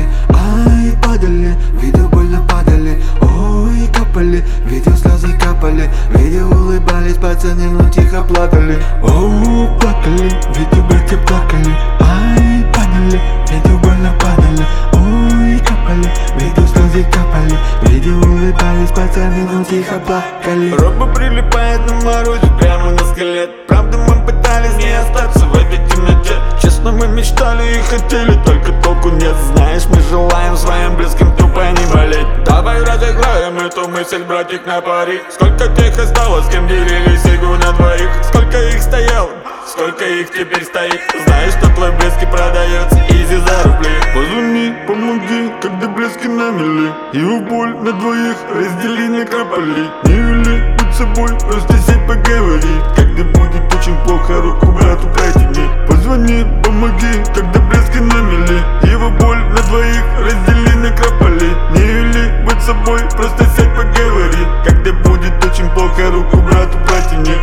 капали, ай, падали, видео больно падали, ой, капали, видео слезы капали, видео улыбались пацаны, но тихо плакали. Оу, плакали, видео братья плакали, ай, падали, видео больно падали, ой, капали, видео слезы капали, видео улыбались пацаны, но тихо плакали. Роба прилипает на морозе прямо на скелет. Правда, мы пытались не остаться в этой темноте. Честно, мы мечтали и хотели, только толку нет. Знаешь, мы желаем своим близким тупо не болеть. Давай разыграем эту мысль, братик, на пари. Сколько тех осталось, с кем делились игру на двоих? Сколько их стояло, сколько их теперь стоит? Знаешь, что твой близкий продается изи за рубли. Позвони, помоги, когда близкий на мели. Его боль на двоих раздели на капали. Не вели будь собой, просто сядь поговори. Когда будет очень плохо, руку брату протяни. Позвони, помоги, когда близкий на мели. Его боль на двоих раздели на капали. Не вели будь собой, просто сядь поговори. Когда будет очень плохо, руку брату протяни.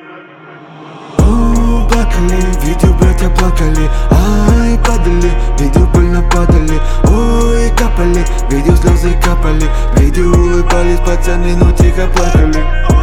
Плакали, видео братья плакали, ай, падали, видео больно падали, ой, капали, видео слезы капали, видео улыбались пацаны, но тихо плакали.